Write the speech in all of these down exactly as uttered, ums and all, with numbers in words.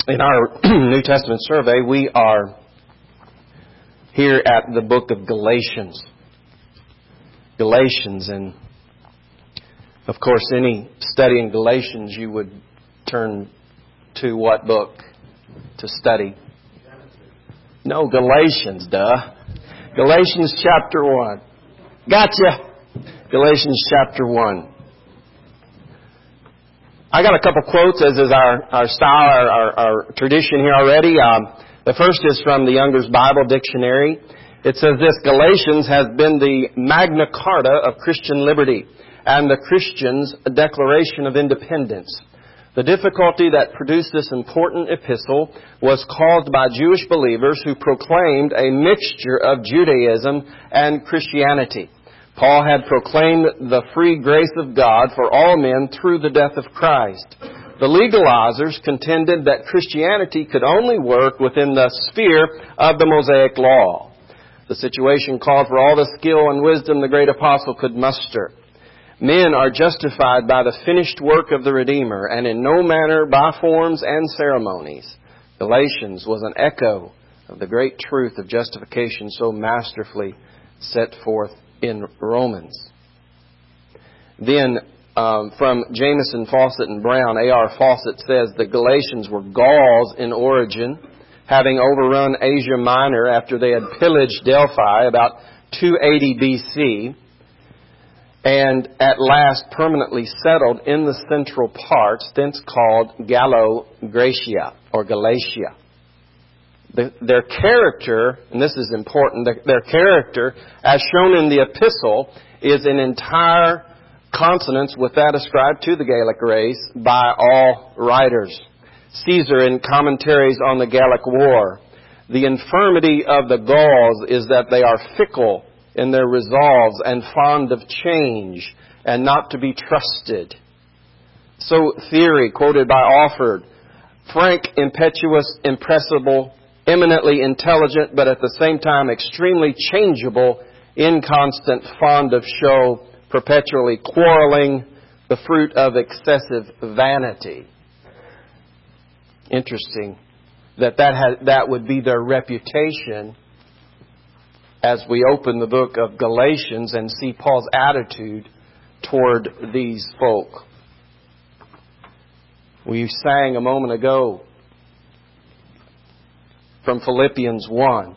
In our New Testament survey, we are here at the book of Galatians. Galatians, and of course, any study in Galatians, you would turn to what book to study? No, Galatians, duh. Galatians chapter one. Gotcha! Galatians chapter one. I got a couple quotes, as is our, our style, our, our, our tradition here already. Um, the first is from the Younger's Bible Dictionary. It says this: Galatians has been the Magna Carta of Christian liberty and the Christians' declaration of independence. The difficulty that produced this important epistle was caused by Jewish believers who proclaimed a mixture of Judaism and Christianity. Paul had proclaimed the free grace of God for all men through the death of Christ. The legalizers contended that Christianity could only work within the sphere of the Mosaic law. The situation called for all the skill and wisdom the great apostle could muster. Men are justified by the finished work of the Redeemer, and in no manner by forms and ceremonies. Galatians was an echo of the great truth of justification so masterfully set forth in Romans. Then, um, from Jameson, Fawcett, and Brown, A R Fawcett says the Galatians were Gauls in origin, having overrun Asia Minor after they had pillaged Delphi about two eighty B C, and at last permanently settled in the central parts, thence called Gallo-Gracia, or Galatia. The, their character, and this is important, their, their character, as shown in the epistle, is in entire consonance with that ascribed to the Gallic race by all writers. Caesar, in commentaries on the Gallic War, the infirmity of the Gauls is that they are fickle in their resolves and fond of change and not to be trusted. So Theory, quoted by Alford, frank, impetuous, impressible, eminently intelligent, but at the same time extremely changeable, inconstant, fond of show, perpetually quarreling, the fruit of excessive vanity. Interesting that that, ha- that would be their reputation as we open the book of Galatians and see Paul's attitude toward these folk. We sang a moment ago from Philippians one.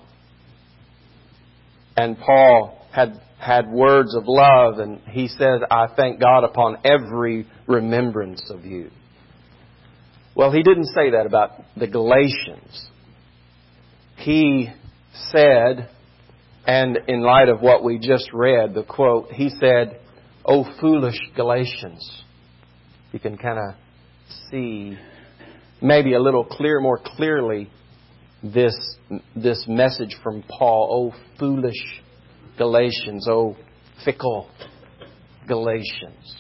And Paul had had words of love, and he says, I thank God upon every remembrance of you. Well, he didn't say that about the Galatians. He said, and in light of what we just read, the quote, he said, "O foolish Galatians." You can kind of see maybe a little clear, more clearly this this message from Paul. "O foolish Galatians, O fickle Galatians."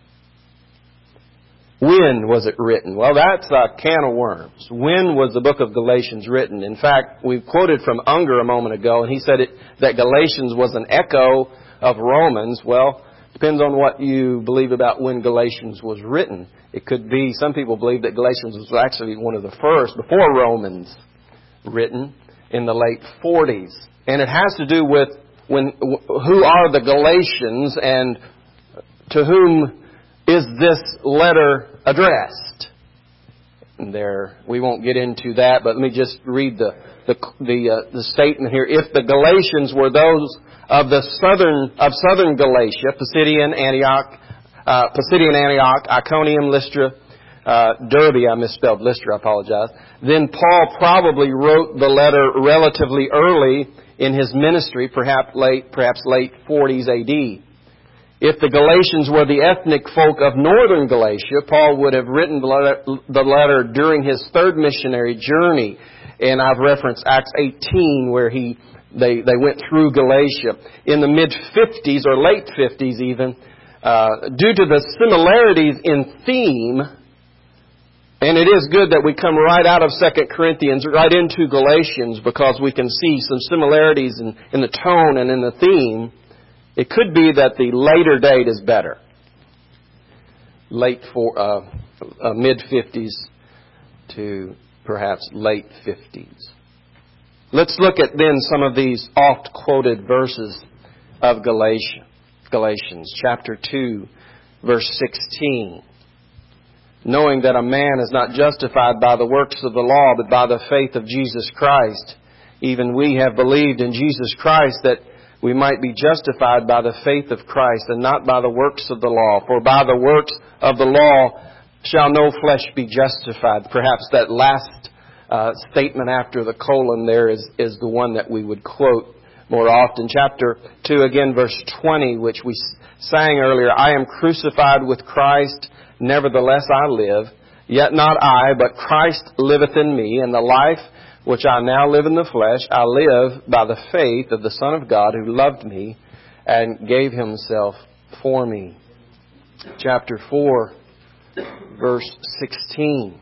When was it written? Well, that's a can of worms. When was the book of Galatians written? In fact, we quoted from Unger a moment ago, and he said it, that Galatians was an echo of Romans. Well, depends on what you believe about when Galatians was written. It could be, some people believe that Galatians was actually one of the first, before Romans, written in the late forties. And it has to do with when who are the Galatians and to whom is this letter addressed? And there, we won't get into that, but let me just read the the the, uh, the statement here. If the Galatians were those of the southern of southern Galatia, Pisidian Antioch, uh, Pisidian Antioch, Iconium, Lystra, uh, Derbe, I misspelled Lystra, I apologize. Then Paul probably wrote the letter relatively early in his ministry, perhaps late, perhaps late forties A D. If the Galatians were the ethnic folk of northern Galatia, Paul would have written the letter, the letter during his third missionary journey. And I've referenced Acts eighteen, where he they, they went through Galatia. In the mid-fifties, or late fifties even, uh, due to the similarities in theme, and it is good that we come right out of Second Corinthians, right into Galatians, because we can see some similarities in, in the tone and in the theme. It could be that the later date is better. Late for uh, uh, mid-fifties to perhaps late fifties. Let's look at then some of these oft-quoted verses of Galatians. Galatians chapter two, verse sixteen. Knowing that a man is not justified by the works of the law, but by the faith of Jesus Christ. Even we have believed in Jesus Christ that we might be justified by the faith of Christ and not by the works of the law. For by the works of the law shall no flesh be justified. Perhaps that last uh, statement after the colon there is, is the one that we would quote more often. Chapter two, again, verse twenty, which we sang earlier. I am crucified with Christ, nevertheless I live. Yet not I, but Christ liveth in me, and the life which I now live in the flesh, I live by the faith of the Son of God who loved me and gave Himself for me. Chapter four, verse sixteen.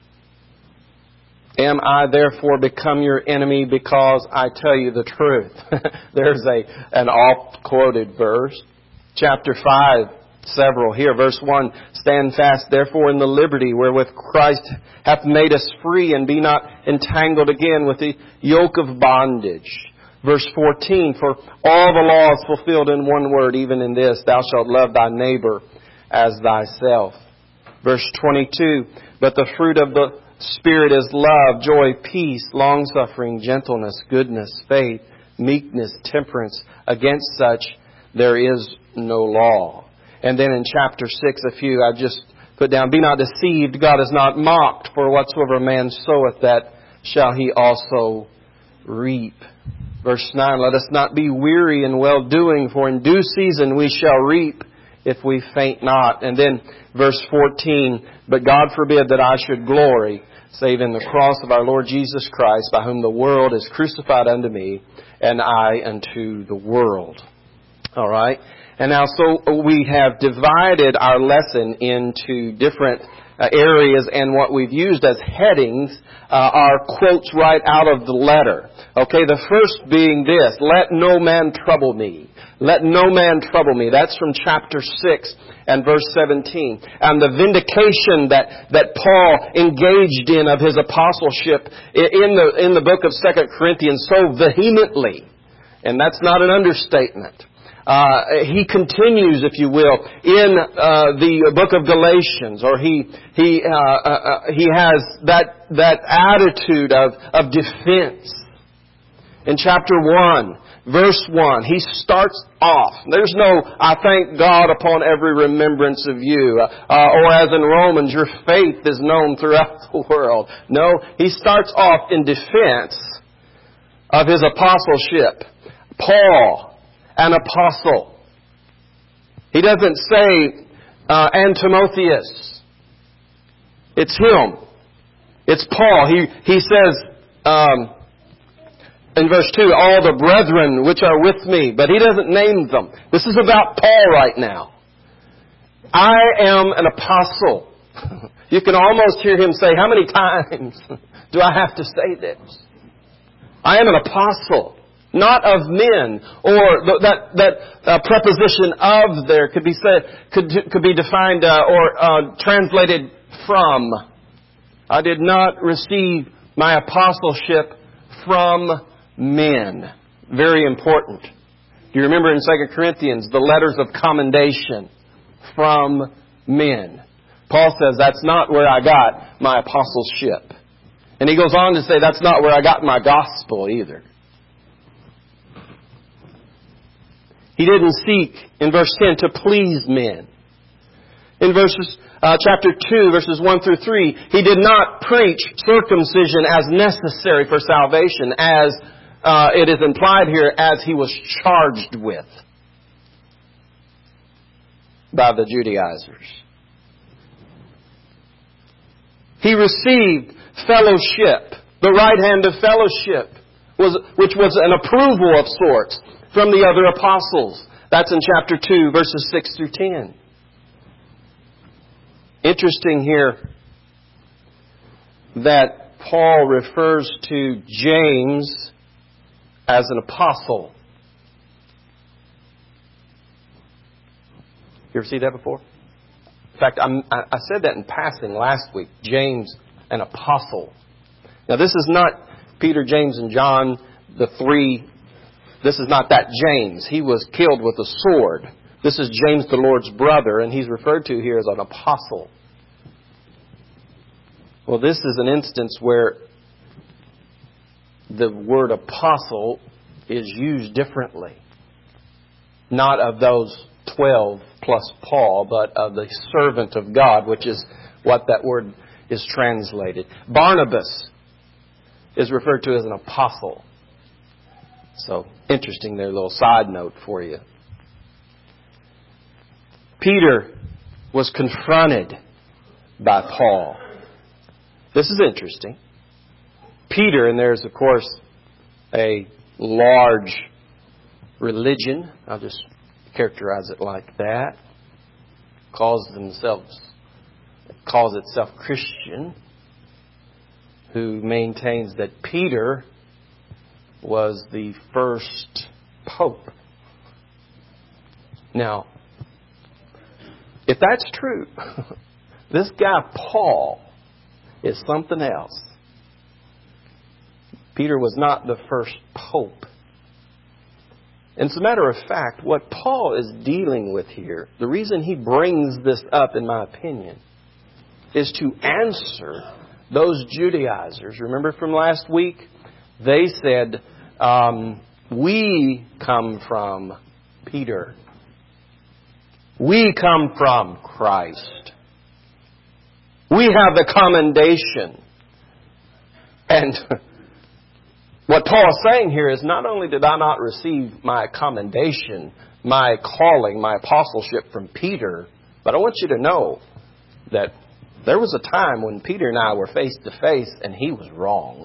Am I therefore become your enemy because I tell you the truth? There's a an oft-quoted verse. Chapter five, several here. Verse one, stand fast therefore in the liberty wherewith Christ hath made us free, and be not entangled again with the yoke of bondage. Verse fourteen, for all the law is fulfilled in one word, even in this, thou shalt love thy neighbor as thyself. Verse twenty-two, but the fruit of the Spirit is love, joy, peace, long-suffering, gentleness, goodness, faith, meekness, temperance. Against such there is no law. And then in chapter six, a few I just put down. Be not deceived, God is not mocked. For whatsoever a man soweth, that shall he also reap. Verse nine, let us not be weary in well-doing, for in due season we shall reap if we faint not. And then verse fourteen, but God forbid that I should glory, save in the cross of our Lord Jesus Christ, by whom the world is crucified unto me, and I unto the world. All right. And now, so we have divided our lesson into different uh, areas, and what we've used as headings uh, are quotes right out of the letter. Okay, the first being this, let no man trouble me. Let no man trouble me. That's from chapter six and verse seventeen. And the vindication that, that Paul engaged in of his apostleship in the, in the book of Second Corinthians so vehemently. And that's not an understatement. Uh, he continues, if you will, in uh, the book of Galatians, or he he uh, uh, he has that that attitude of of defense. In chapter one, verse one, he starts off. There's no, I thank God upon every remembrance of you, uh, or as in Romans, your faith is known throughout the world. No, he starts off in defense of his apostleship. Paul, an apostle. He doesn't say, uh, and Timotheus. It's him. It's Paul. He, he says, um, in verse two, all the brethren which are with me. But he doesn't name them. This is about Paul right now. I am an apostle. You can almost hear him say, how many times do I have to say this? I am an apostle. Not of men, or th- that that uh, preposition "of" there could be said could could be defined uh, or uh, translated from. I did not receive my apostleship from men. Very important. Do you remember in Second Corinthians the letters of commendation from men? Paul says that's not where I got my apostleship, and he goes on to say that's not where I got my gospel either. He didn't seek, in verse ten, to please men. In verses, uh, chapter two, verses one through three, he did not preach circumcision as necessary for salvation, as uh, it is implied here, as he was charged with by the Judaizers. He received fellowship, the right hand of fellowship, was, which was an approval of sorts from the other apostles. That's in chapter two, verses six through ten. Interesting here that Paul refers to James as an apostle. You ever see that before? In fact, I'm, I said that in passing last week. James, an apostle. Now, this is not Peter, James, and John, the three. This is not that James. He was killed with a sword. This is James, the Lord's brother, and he's referred to here as an apostle. Well, this is an instance where the word apostle is used differently. Not of those twelve plus Paul, but of the servant of God, which is what that word is translated. Barnabas is referred to as an apostle. So, interesting there, a little side note for you. Peter was confronted by Paul. This is interesting. Peter, and there's of course a large religion, I'll just characterize it like that, calls themselves, calls itself Christian, who maintains that Peter was the first pope. Now, if that's true, this guy Paul is something else. Peter was not the first pope. And as a matter of fact, what Paul is dealing with here, the reason he brings this up, in my opinion, is to answer those Judaizers. Remember from last week? They said, um, we come from Peter. We come from Christ. We have the commendation. And what Paul is saying here is, not only did I not receive my commendation, my calling, my apostleship from Peter, but I want you to know that there was a time when Peter and I were face to face and he was wrong.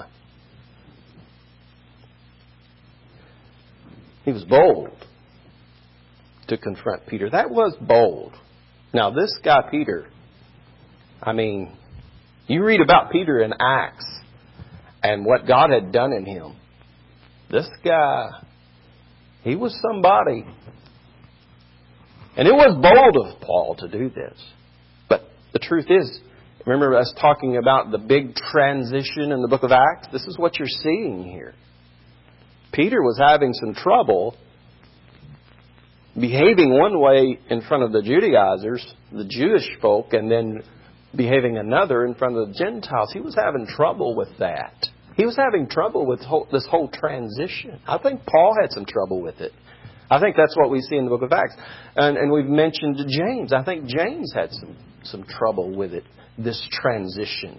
He was bold to confront Peter. That was bold. Now, this guy Peter, I mean, you read about Peter in Acts and what God had done in him. This guy, he was somebody. And it was bold of Paul to do this. But the truth is, remember us talking about the big transition in the book of Acts? This is what you're seeing here. Peter was having some trouble behaving one way in front of the Judaizers, the Jewish folk, and then behaving another in front of the Gentiles. He was having trouble with that. He was having trouble with whole, this whole transition. I think Paul had some trouble with it. I think that's what we see in the book of Acts. And, and we've mentioned James. I think James had some, some trouble with it, this transition.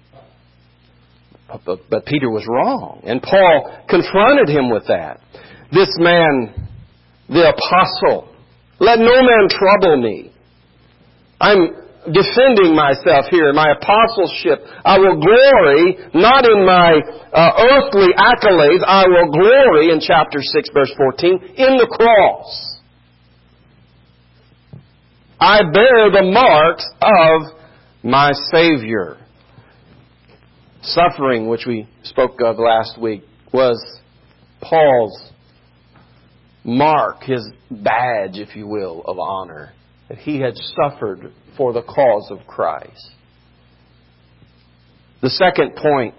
But, but Peter was wrong. And Paul confronted him with that. This man, the apostle, let no man trouble me. I'm defending myself here, my apostleship. I will glory not in my uh, earthly accolades. I will glory, in chapter six, verse fourteen, in the cross. I bear the marks of my Savior. Suffering, which we spoke of last week, was Paul's mark, his badge, if you will, of honor. That he had suffered for the cause of Christ. The second point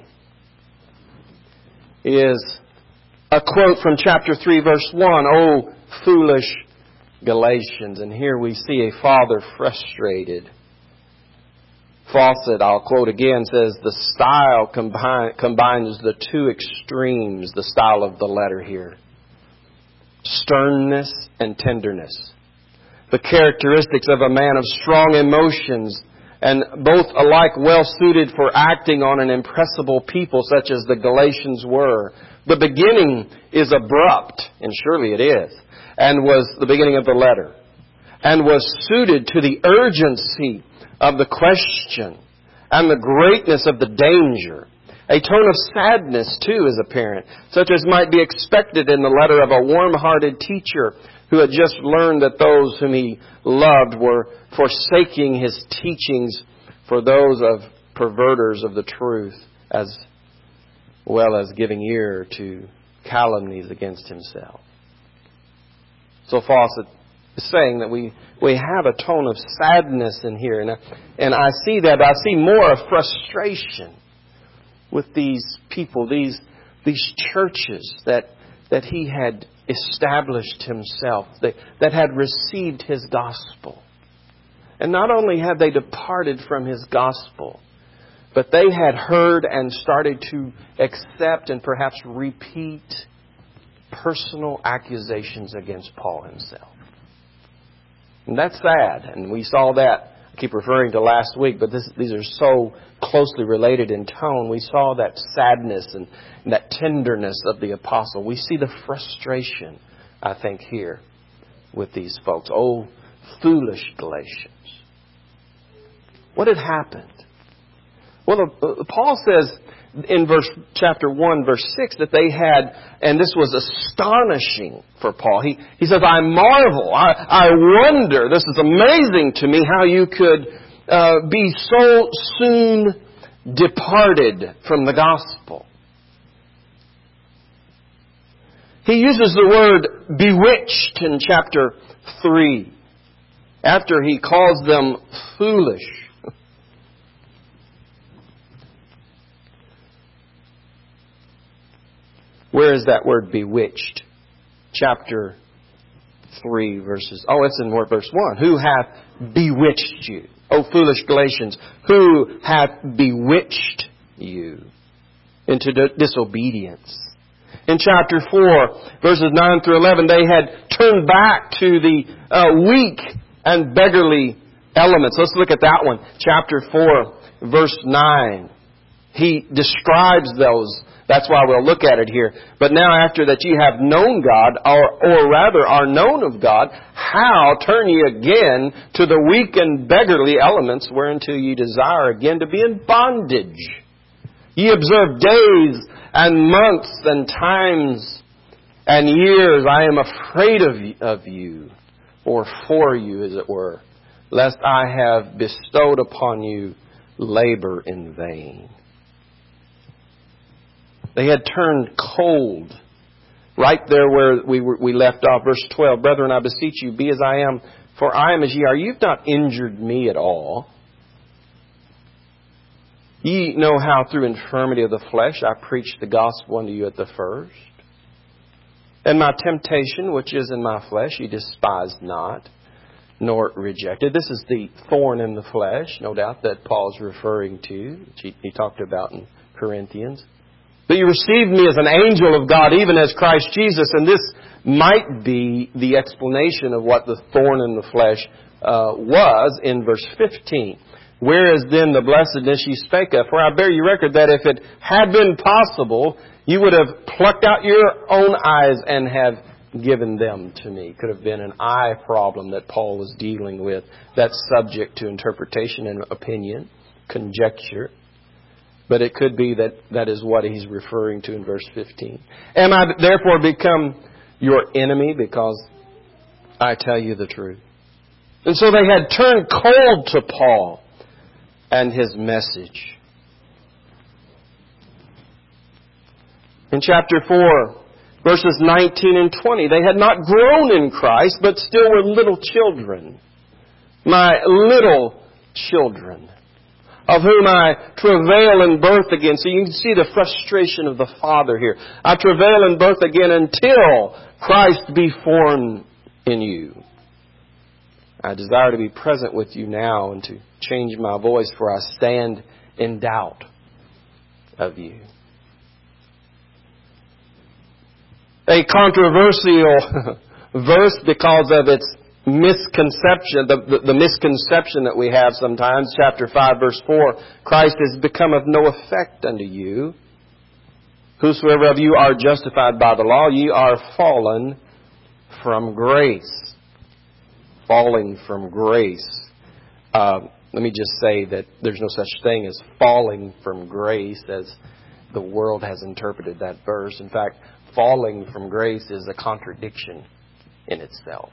is a quote from chapter three, verse one. "O foolish Galatians." And here we see a father frustrated. Fawcett, I'll quote again, says, the style combine, combines the two extremes, the style of the letter here. Sternness and tenderness. The characteristics of a man of strong emotions, and both alike well suited for acting on an impressible people such as the Galatians were. The beginning is abrupt, and surely it is, and was the beginning of the letter, and was suited to the urgency of the question and the greatness of the danger. A tone of sadness, too, is apparent, such as might be expected in the letter of a warm-hearted teacher who had just learned that those whom he loved were forsaking his teachings for those of perverters of the truth, as well as giving ear to calumnies against himself. So Fawcett is saying that we, we have a tone of sadness in here. And I, and I see that, but I see more of frustration. with these people, these these churches that that he had established himself, that, that had received his gospel. And not only had they departed from his gospel, but they had heard and started to accept and perhaps repeat personal accusations against Paul himself. And that's sad. And we saw that. I keep referring to last week, but this, these are so closely related in tone. We saw that sadness and, and that tenderness of the apostle. We see the frustration, I think, here with these folks. Oh, foolish Galatians. What had happened? Well, uh, Paul says in verse chapter one, verse six, that they had, and this was astonishing for Paul. He, he says, I marvel, I, I wonder, this is amazing to me how you could uh, be so soon departed from the gospel. He uses the word bewitched in chapter three, after he calls them foolish. Where is that word bewitched? Chapter three, verses... Oh, it's in verse one. Who hath bewitched you? O foolish Galatians, who hath bewitched you into disobedience? In chapter four, verses nine through eleven, they had turned back to the uh, weak and beggarly elements. Let's look at that one. Chapter four, verse nine. He describes those. That's why we'll look at it here. But now after that ye have known God, or, or rather are known of God, how turn ye again to the weak and beggarly elements whereunto ye desire again to be in bondage? Ye observe days and months and times and years. I am afraid of you, of you, or for you, as it were, lest I have bestowed upon you labor in vain. They had turned cold. Right there where we were, we left off, verse twelve. Brethren, I beseech you, be as I am, for I am as ye are. You've not injured me at all. Ye know how through infirmity of the flesh I preached the gospel unto you at the first. And my temptation, which is in my flesh, ye despised not, nor rejected. This is the thorn in the flesh, no doubt, that Paul's referring to, which he, he talked about in Corinthians. But you received me as an angel of God, even as Christ Jesus. And this might be the explanation of what the thorn in the flesh uh, was in verse fifteen. Where is then the blessedness ye spake of? For I bear you record that if it had been possible, you would have plucked out your own eyes and have given them to me. Could have been an eye problem that Paul was dealing with. That's subject to interpretation and opinion, conjecture. But it could be that that is what he's referring to in verse fifteen. Am I therefore become your enemy because I tell you the truth? And so they had turned cold to Paul and his message. In chapter four, verses nineteen and twenty, they had not grown in Christ, but still were little children. My little children, of whom I travail in birth again. So you can see the frustration of the Father here. I travail in birth again until Christ be formed in you. I desire to be present with you now and to change my voice, for I stand in doubt of you. A controversial verse because of its misconception, the, the, the misconception that we have sometimes. Chapter five, verse four, Christ is become of no effect unto you. Whosoever of you are justified by the law, ye are fallen from grace. Falling from grace. Uh, let me just say that there's no such thing as falling from grace as the world has interpreted that verse. In fact, falling from grace is a contradiction in itself.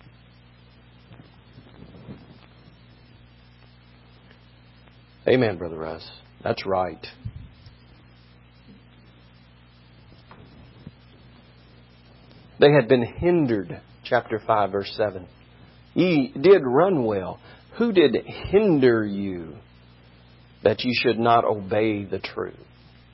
Amen, Brother Russ. That's right. They had been hindered, chapter five, verse seven. Ye did run well. Who did hinder you that ye should not obey the truth?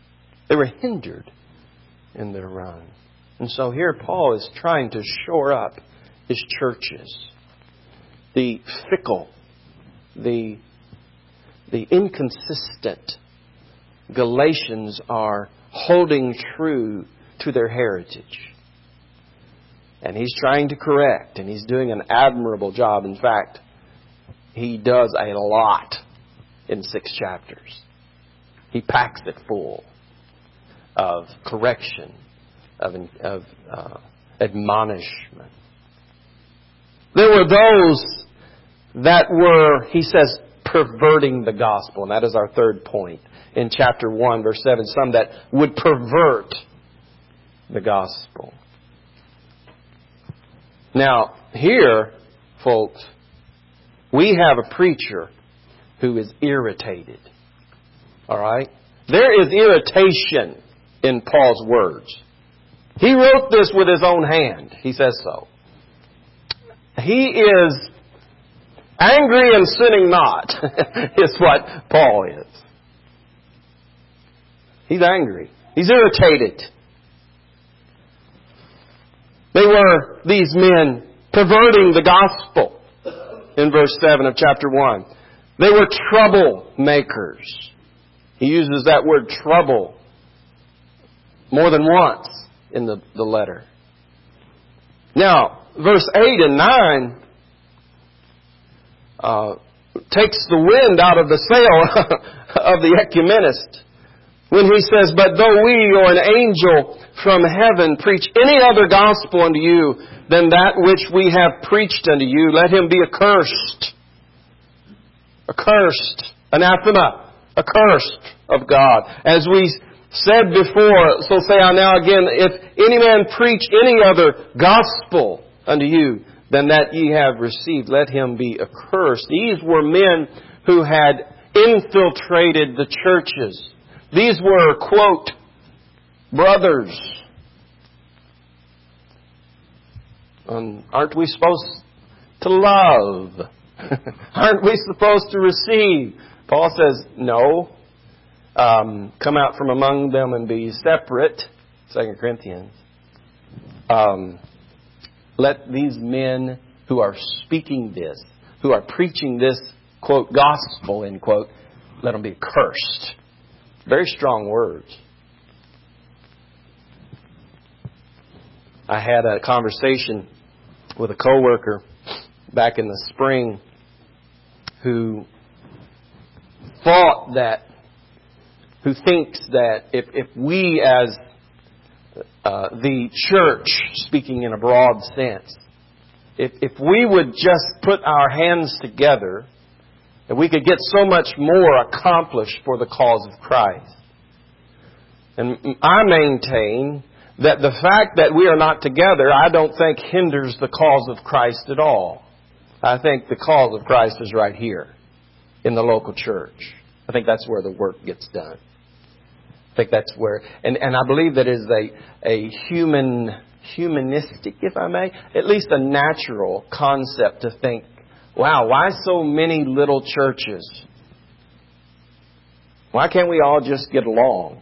They were hindered in their run. And so here Paul is trying to shore up his churches. The fickle, the, the inconsistent Galatians are holding true to their heritage. And he's trying to correct, and he's doing an admirable job. In fact, he does a lot in six chapters. He packs it full of correction, of, of uh, admonishment. There were those that were, he says, perverting the gospel. And that is our third point in chapter one, verse seven. Some that would pervert the gospel. Now, here, folks, we have a preacher who is irritated. All right? There is irritation in Paul's words. He wrote this with his own hand. He says so. He is angry and sinning not, is what Paul is. He's angry. He's irritated. They were, these men, perverting the gospel in verse seven of chapter one. They were troublemakers. He uses that word trouble more than once in the, the letter. Now, verse eight and nine uh, takes the wind out of the sail of the ecumenist when he says, "But though we or an angel from heaven preach any other gospel unto you than that which we have preached unto you, let him be accursed." Accursed. Anathema. Accursed of God. As we said before, so say I now again, if any man preach any other gospel unto you than that ye have received, let him be accursed. These were men who had infiltrated the churches. These were, quote, brothers. Um, aren't we supposed to love? Aren't we supposed to receive? Paul says, no. Um, come out from among them and be separate. Second Corinthians. Um, let these men who are speaking this, who are preaching this, quote, gospel, end quote, let them be cursed. Very strong words. I had a conversation with a coworker back in the spring who thought that, who thinks that if, if we as uh, the church, speaking in a broad sense, if, if we would just put our hands together, that we could get so much more accomplished for the cause of Christ. And I maintain that the fact that we are not together, I don't think hinders the cause of Christ at all. I think the cause of Christ is right here in the local church. I think that's where the work gets done. I think that's where, and, and I believe that is a, a human, humanistic, if I may, at least a natural concept to think, wow, why so many little churches? Why can't we all just get along?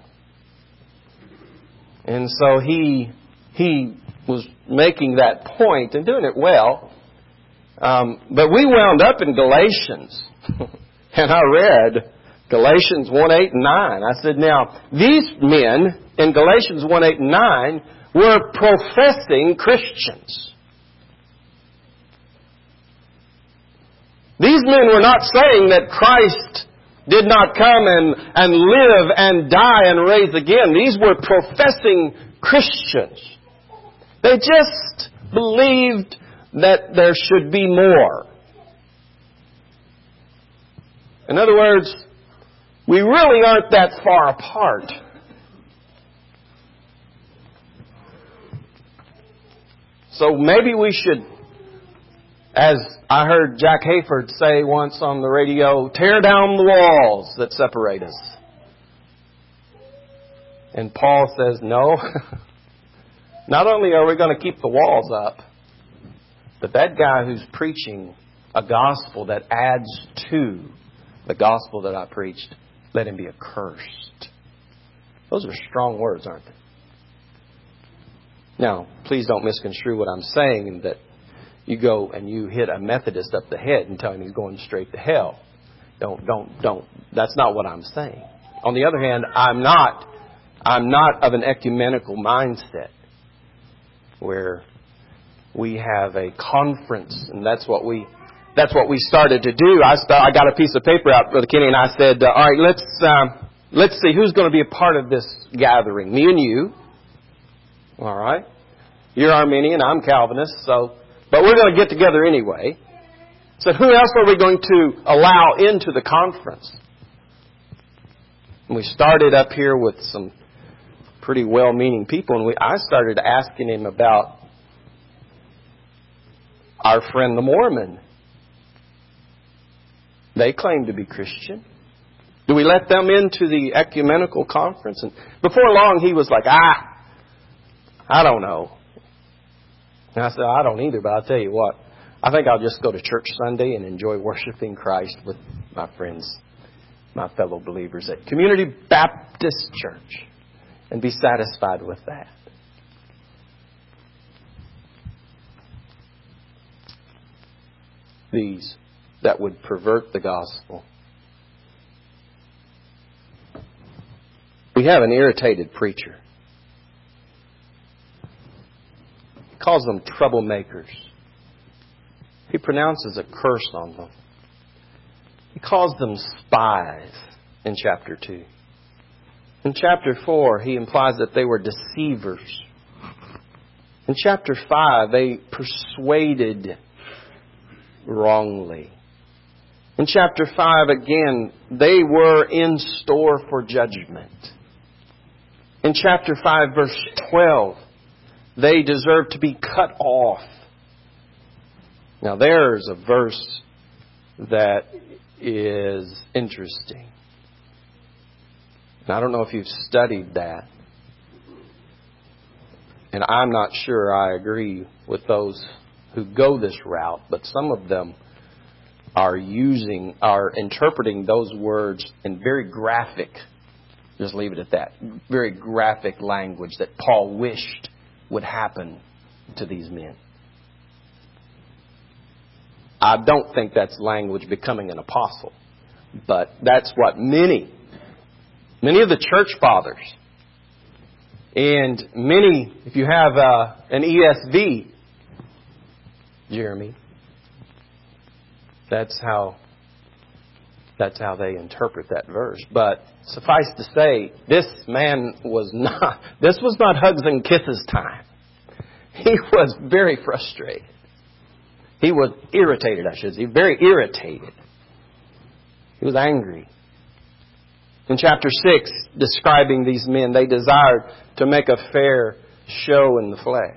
And so he he was making that point and doing it well. Um, but we wound up in Galatians. And I read Galatians one, eight, and nine. I said, now, these men in Galatians one, eight, and nine were professing Christians. These men were not saying that Christ did not come and, and live and die and raise again. These were professing Christians. They just believed that there should be more. In other words, we really aren't that far apart. So maybe we should, as I heard Jack Hayford say once on the radio, tear down the walls that separate us. And Paul says, no. Not only are we going to keep the walls up, but that guy who's preaching a gospel that adds to the gospel that I preached, let him be accursed. Those are strong words, aren't they? Now, please don't misconstrue what I'm saying, that you go and you hit a Methodist up the head and tell him he's going straight to hell. Don't, don't, don't. That's not what I'm saying. On the other hand, I'm not, I'm not of an ecumenical mindset where we have a conference, and that's what we, that's what we started to do. I start, I got a piece of paper out, Brother Kenny, and I said, uh, all right, let's, um, let's see who's going to be a part of this gathering. Me and you. All right. You're Arminian, I'm Calvinist, so, but we're going to get together anyway. So who else are we going to allow into the conference? And we started up here with some pretty well-meaning people, and we, I started asking him about our friend the Mormon. They claim to be Christian. Do we let them into the ecumenical conference? And before long, he was like, ah, I don't know. And I said, I don't either, but I'll tell you what. I think I'll just go to church Sunday and enjoy worshiping Christ with my friends, my fellow believers at Community Baptist Church, and be satisfied with that. These that would pervert the gospel. We have an irritated preacher. He calls them troublemakers. He pronounces a curse on them. He calls them spies in chapter two. In chapter four, he implies that they were deceivers. In chapter five, they persuaded wrongly. In chapter five, again, they were in store for judgment. In chapter five, verse twelve, they deserve to be cut off. Now, there's a verse that is interesting. And I don't know if you've studied that. And I'm not sure I agree with those who go this route, but some of them are using, are interpreting those words in very graphic, just leave it at that, very graphic language that Paul wished would happen to these men. I don't think that's language becoming an apostle, but that's what many, many of the church fathers, and many, if you have uh, an E S V, Jeremy, that's how that's how they interpret that verse. But suffice to say, this man was not, this was not hugs and kisses time. He was very frustrated. He was irritated, I should say. Very irritated. He was angry. In chapter six, describing these men, they desired to make a fair show in the flesh.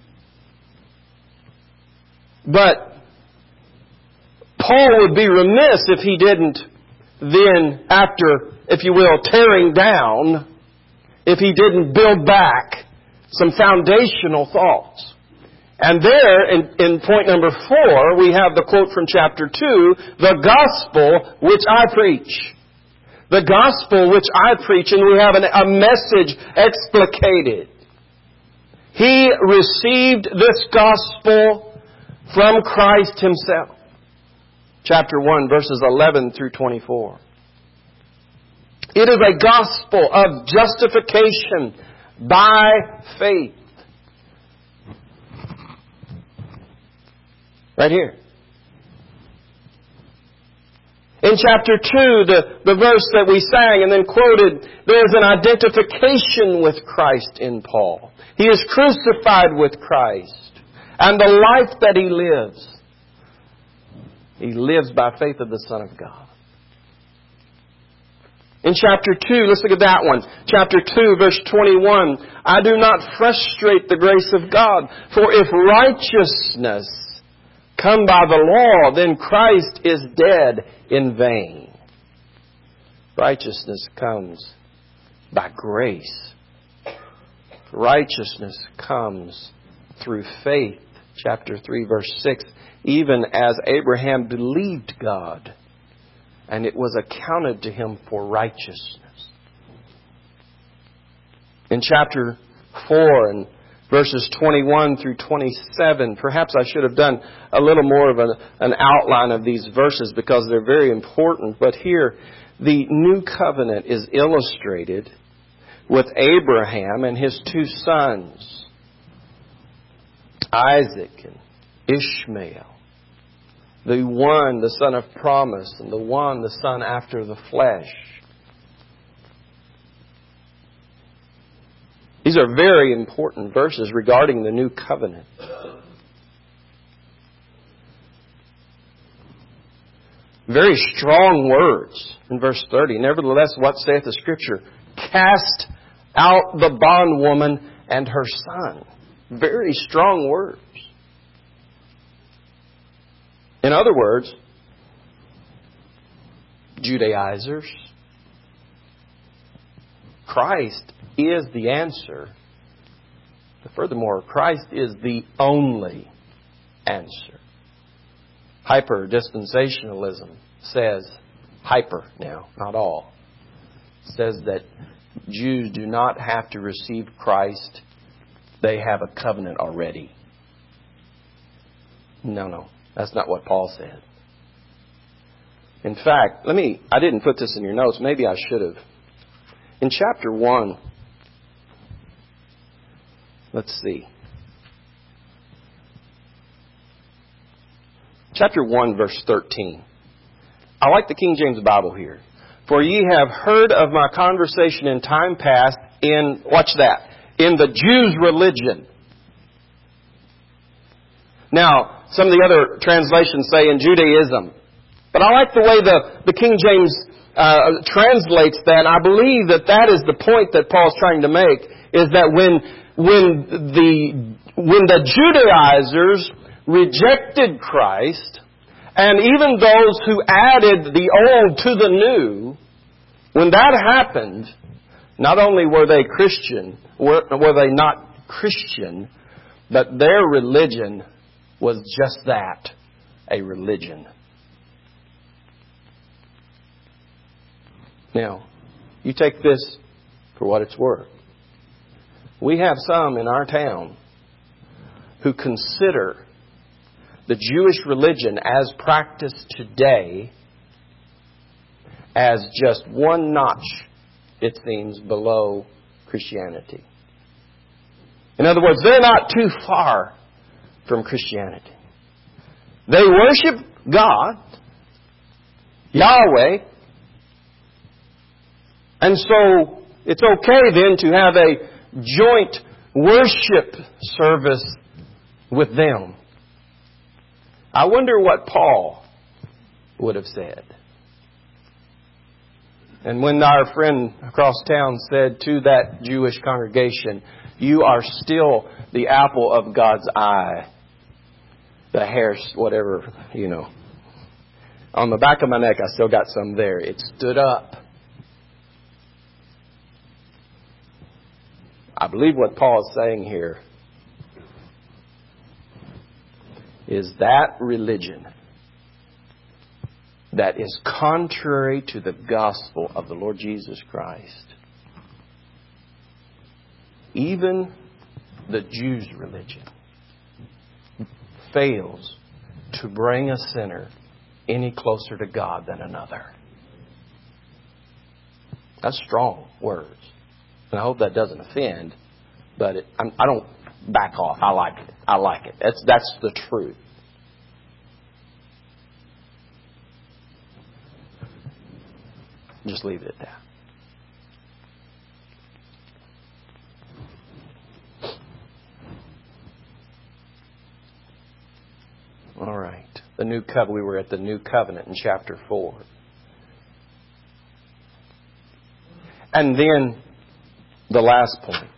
But Paul would be remiss if he didn't then, after, if you will, tearing down, if he didn't build back some foundational thoughts. And there, in, in point number four, we have the quote from chapter two, the gospel which I preach. The gospel which I preach, and we have an, a message explicated. He received this gospel from Christ Himself. Chapter one, verses eleven through twenty-four. It is a gospel of justification by faith. Right here. In chapter two, the, the verse that we sang and then quoted, there's an identification with Christ in Paul. He is crucified with Christ. And the life that he lives, he lives by faith of the Son of God. In chapter two, let's look at that one. Chapter two, verse twenty-one. I do not frustrate the grace of God, for if righteousness come by the law, then Christ is dead in vain. Righteousness comes by grace. Righteousness comes through faith. Chapter three, verse six. Even as Abraham believed God, and it was accounted to him for righteousness. In chapter four and verses twenty-one through twenty-seven, perhaps I should have done a little more of an, an outline of these verses because they're very important. But here, the new covenant is illustrated with Abraham and his two sons, Isaac and Ishmael. The one, the son of promise, and the one, the son after the flesh. These are very important verses regarding the new covenant. Very strong words in verse thirty. Nevertheless, what saith the Scripture? Cast out the bondwoman and her son. Very strong words. In other words, Judaizers, Christ is the answer. But furthermore, Christ is the only answer. Hyper-dispensationalism says, hyper now, not all, says that Jews do not have to receive Christ. They have a covenant already. No, no. That's not what Paul said. In fact, let me, I didn't put this in your notes. Maybe I should have. In chapter one, let's see. Chapter one, verse thirteen. I like the King James Bible here. For ye have heard of my conversation in time past in, watch that, in the Jews' religion. Now, some of the other translations say in Judaism. But I like the way the, the King James uh, translates that. I believe that that is the point that Paul's trying to make, is that when, when, the, when the Judaizers rejected Christ, and even those who added the old to the new, when that happened, not only were they Christian, were, were they not Christian, but their religion was just that, a religion. Now, you take this for what it's worth. We have some in our town who consider the Jewish religion as practiced today as just one notch, it seems, below Christianity. In other words, they're not too far from Christianity. They worship God, Yahweh, and so it's okay then to have a joint worship service with them. I wonder what Paul would have said. And when our friend across town said to that Jewish congregation, you are still the apple of God's eye, the hair, whatever, you know. On the back of my neck, I still got some there. It stood up. I believe what Paul is saying here is that religion that is contrary to the gospel of the Lord Jesus Christ. Even the Jews' religion fails to bring a sinner any closer to God than another. That's strong words. And I hope that doesn't offend, but it, I'm, I don't back off. I like it. I like it. That's, that's the truth. Just leave it at that. All right. The new covenant. We were at the new covenant in chapter four. And then the last point.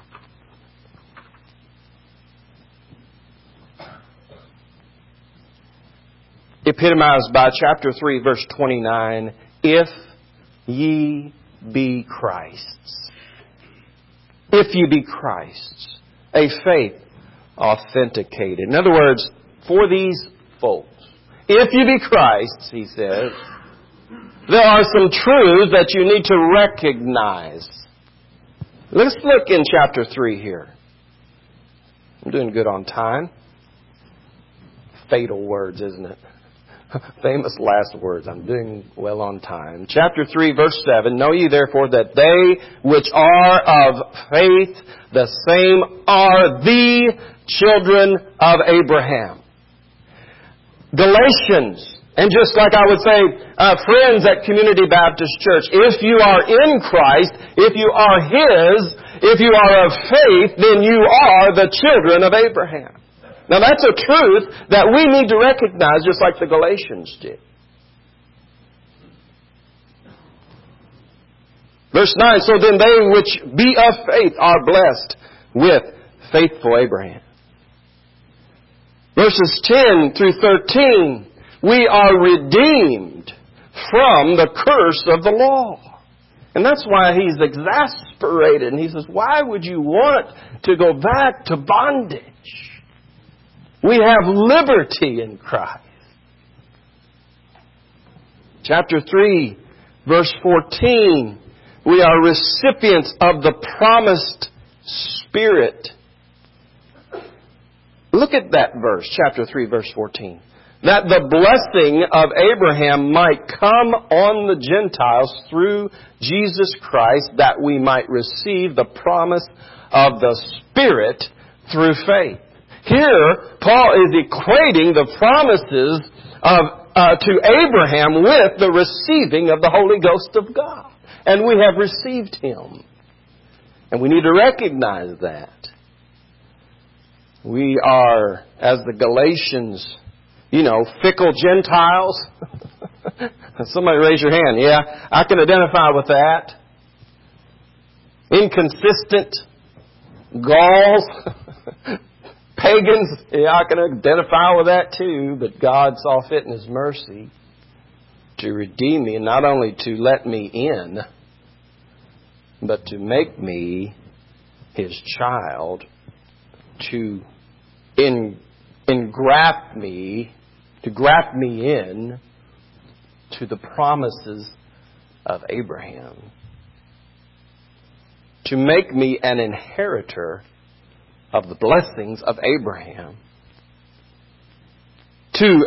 Epitomized by chapter three, verse twenty-nine. If ye be Christ's. If ye be Christ's. A faith authenticated. In other words, for these folks, if you be Christ's, he says, there are some truths that you need to recognize. Let's look in chapter three here. I'm doing good on time. Fatal words, isn't it? Famous last words. I'm doing well on time. Chapter three, verse seven. Know ye therefore that they which are of faith, the same are the children of Abraham. Galatians. And just like I would say, uh, friends at Community Baptist Church, if you are in Christ, if you are His, if you are of faith, then you are the children of Abraham. Now that's a truth that we need to recognize just like the Galatians did. Verse nine, so then they which be of faith are blessed with faithful Abraham. Verses ten through thirteen, we are redeemed from the curse of the law. And that's why he's exasperated. And he says, why would you want to go back to bondage? We have liberty in Christ. Chapter three, verse fourteen, we are recipients of the promised Spirit. Look at that verse, chapter three, verse fourteen. That the blessing of Abraham might come on the Gentiles through Jesus Christ, that we might receive the promise of the Spirit through faith. Here, Paul is equating the promises of uh, to Abraham with the receiving of the Holy Ghost of God. And we have received Him. And we need to recognize that. We are, as the Galatians, you know, fickle Gentiles. Somebody raise your hand. Yeah, I can identify with that. Inconsistent Gauls. Pagans. Yeah, I can identify with that too. But God saw fit in His mercy to redeem me, and not only to let me in, but to make me His child, to in, engraft me, to graft me in to the promises of Abraham, to make me an inheritor of the blessings of Abraham, to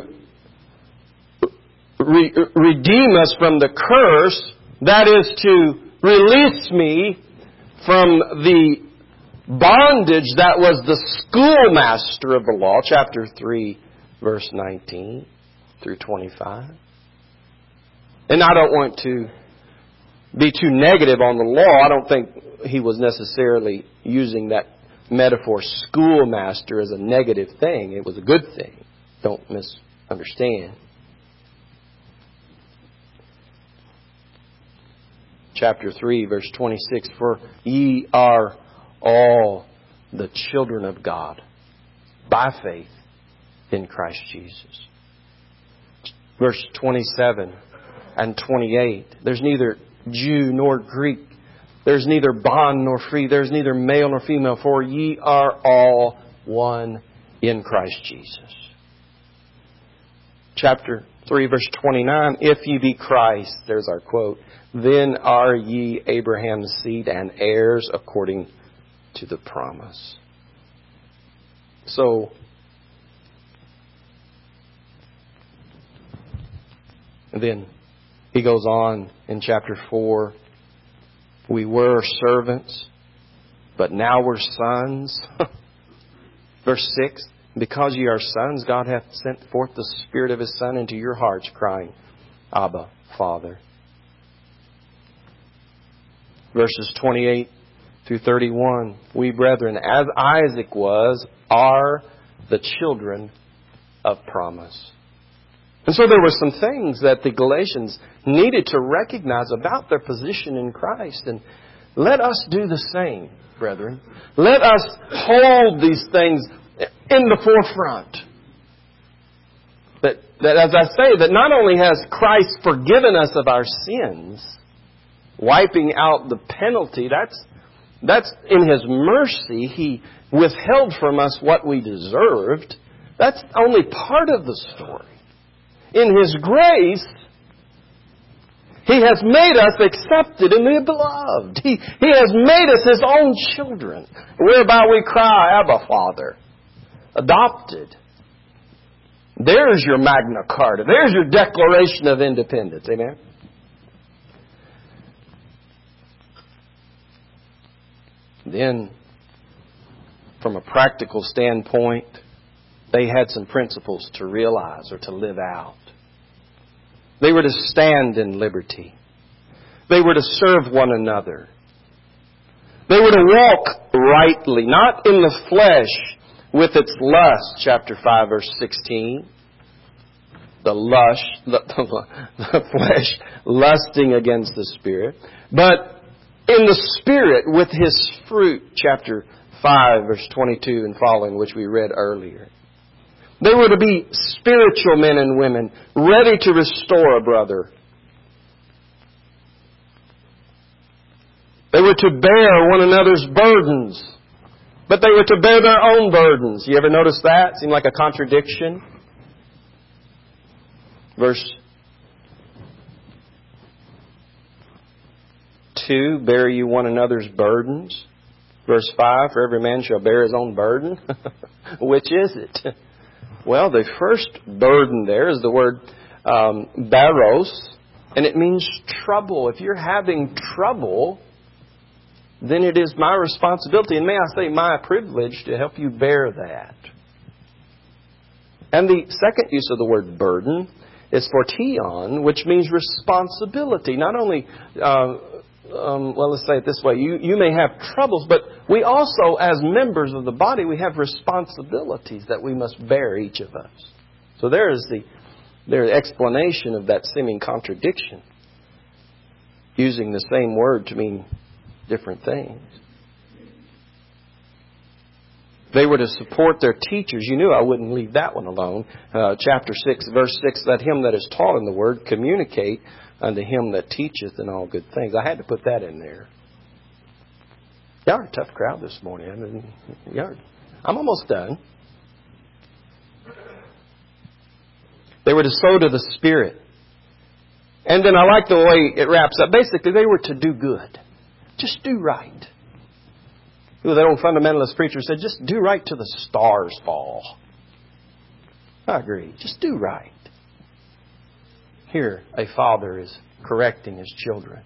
re- redeem us from the curse, that is to release me from the bondage that was the schoolmaster of the law, chapter three, verse nineteen through twenty-five. And I don't want to be too negative on the law. I don't think he was necessarily using that metaphor schoolmaster as a negative thing. It was a good thing. Don't misunderstand. Chapter three, verse twenty-six, for ye are all the children of God by faith in Christ Jesus. Verse twenty-seven and twenty-eight, there's neither Jew nor Greek, there's neither bond nor free, there's neither male nor female, for ye are all one in Christ Jesus. Chapter three, verse twenty-nine, if ye be Christ, there's our quote, then are ye Abraham's seed and heirs according to the promise. So, then he goes on in chapter four, we were servants, but now we're sons. Verse six, because ye are sons, God hath sent forth the Spirit of His Son into your hearts, crying, Abba, Father. Verses twenty-eight through thirty-one, we brethren, as Isaac was, are the children of promise. And so there were some things that the Galatians needed to recognize about their position in Christ. And let us do the same, brethren. Let us hold these things in the forefront. That, that as I say, that not only has Christ forgiven us of our sins, wiping out the penalty, that's That's in His mercy. He withheld from us what we deserved. That's only part of the story. In His grace, He has made us accepted in the beloved. He, he has made us His own children, whereby we cry, Abba, Father. Adopted. There's your Magna Carta. There's your Declaration of Independence. Amen? Then, from a practical standpoint, they had some principles to realize or to live out. They were to stand in liberty. They were to serve one another. They were to walk rightly, not in the flesh with its lust, chapter five, verse sixteen. The lush, the, the, the flesh lusting against the Spirit. But in the Spirit with His fruit, chapter five, verse twenty-two and following, which we read earlier. They were to be spiritual men and women, ready to restore a brother. They were to bear one another's burdens, but they were to bear their own burdens. You ever notice that? Seemed like a contradiction. Verse two, bear you one another's burdens. Verse five, for every man shall bear his own burden. Which is it? Well, the first burden there is the word um, baros, and it means trouble. If you're having trouble, then it is my responsibility, and may I say my privilege, to help you bear that. And the second use of the word burden is fortion, which means responsibility. Not only, uh, um, well, let's say it this way, you, you may have troubles, but we also, as members of the body, we have responsibilities that we must bear, each of us. So there is the, there the explanation of that seeming contradiction, using the same word to mean different things. They were to support their teachers. You knew I wouldn't leave that one alone. Uh, chapter six, verse six, let him that is taught in the word communicate unto him that teacheth in all good things. I had to put that in there. Y'all are a tough crowd this morning. I mean, y'all, I'm almost done. They were to sow to the Spirit. And then I like the way it wraps up. Basically, they were to do good. Just do right. That old fundamentalist preacher said, just do right till the stars fall. I agree. Just do right. Here, a father is correcting his children.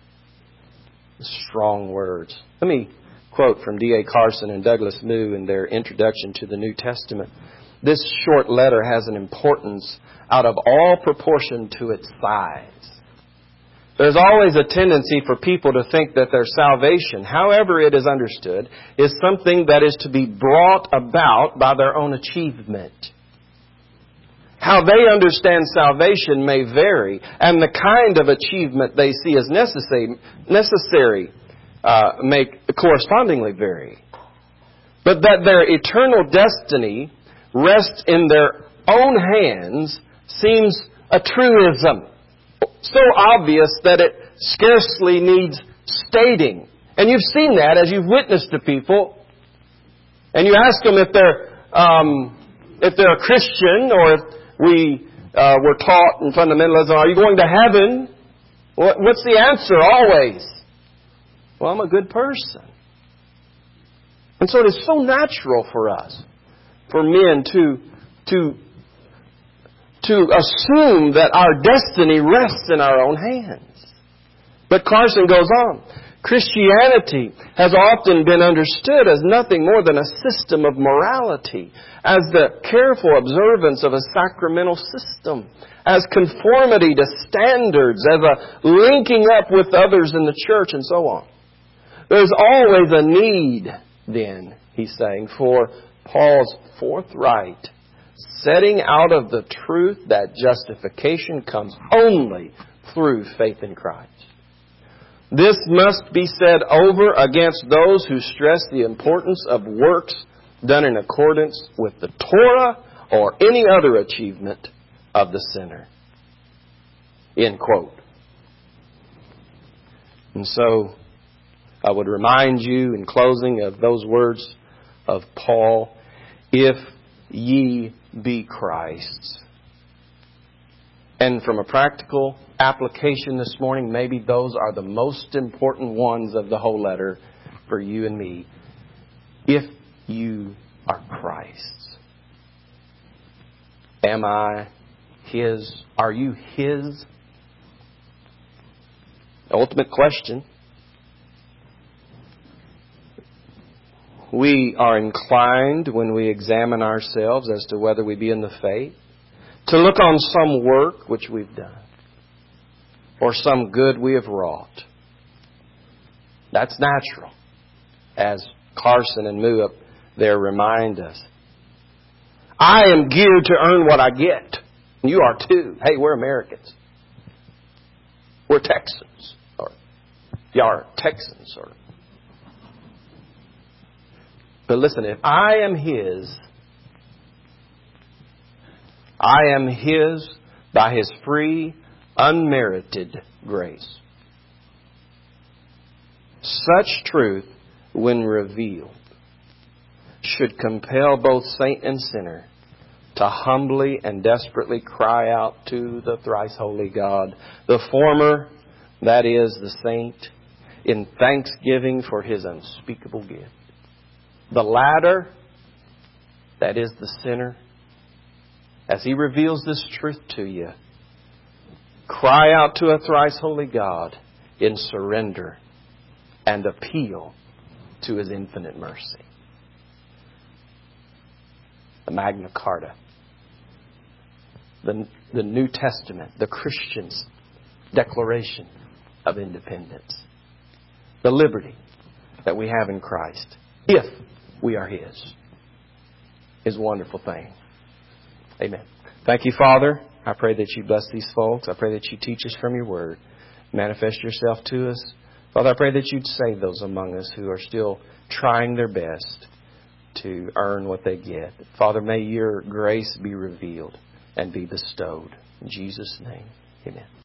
Strong words. Let me quote from D A Carson and Douglas Moo in their introduction to the New Testament. This short letter has an importance out of all proportion to its size. There's always a tendency for people to think that their salvation, however it is understood, is something that is to be brought about by their own achievement. How they understand salvation may vary, and the kind of achievement they see as necessary, necessary uh, may correspondingly vary. But that their eternal destiny rests in their own hands seems a truism. So obvious that it scarcely needs stating. And you've seen that as you've witnessed to people. And you ask them if they're um, if they're a Christian, or if we uh, were taught in fundamentalism, are you going to heaven? What, what's the answer always? Well, I'm a good person. And so it is so natural for us, for men to to to assume that our destiny rests in our own hands. But Carson goes on. Christianity has often been understood as nothing more than a system of morality, as the careful observance of a sacramental system, as conformity to standards, as a linking up with others in the church, and so on. There's always a need, then, he's saying, for Paul's forthright setting out of the truth that justification comes only through faith in Christ. This must be said over against those who stress the importance of works done in accordance with the Torah or any other achievement of the sinner. End quote. And so, I would remind you in closing of those words of Paul, if ye be Christ's. And from a practical application this morning, maybe those are the most important ones of the whole letter for you and me. If you are Christ's, am I His? Are you His? Ultimate question. We are inclined, when we examine ourselves as to whether we be in the faith, to look on some work which we've done, or some good we have wrought. That's natural, as Carson and Moo up there remind us. I am geared to earn what I get. You are too. Hey, we're Americans. We're Texans. Or you are Texans. Or But listen, if I am His, I am His by His free, unmerited grace. Such truth, when revealed, should compel both saint and sinner to humbly and desperately cry out to the thrice holy God. The former, that is, the saint, in thanksgiving for His unspeakable gift. The latter, that is, the sinner, as He reveals this truth to you, cry out to a thrice holy God in surrender and appeal to His infinite mercy. The Magna Carta, the, the New Testament, the Christian's Declaration of Independence, the liberty that we have in Christ, if we are His, is a wonderful thing. Amen. Thank you, Father. I pray that You bless these folks. I pray that You teach us from Your Word. Manifest Yourself to us. Father, I pray that You'd save those among us who are still trying their best to earn what they get. Father, may Your grace be revealed and be bestowed. In Jesus' name, amen.